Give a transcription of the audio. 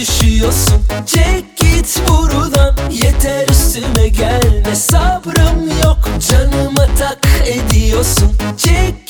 düşüyorsun. Çek git buradan, yeter üstüme gelme. Sabrım yok, canıma tak ediyorsun. Çek